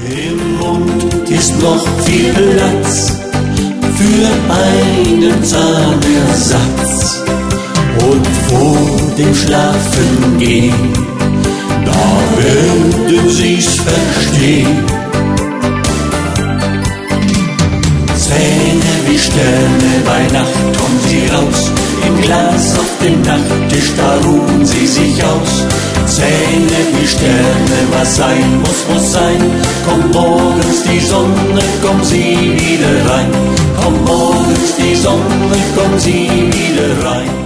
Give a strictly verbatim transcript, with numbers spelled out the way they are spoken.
Im Mund ist noch viel Platz für einen Zahnersatz. Und vor dem Schlafengehen, da werden Sie's verstehen. Zähne wie Sterne, bei Nacht kommen sie raus. Im Glas auf dem Nachttisch, da ruhen sie sich aus. Zähne wie Sterne, was sein muss, muss sein. Kommt morgens die Sonne, kommen sie wieder rein. Kommt morgens die Sonne, kommen sie wieder rein.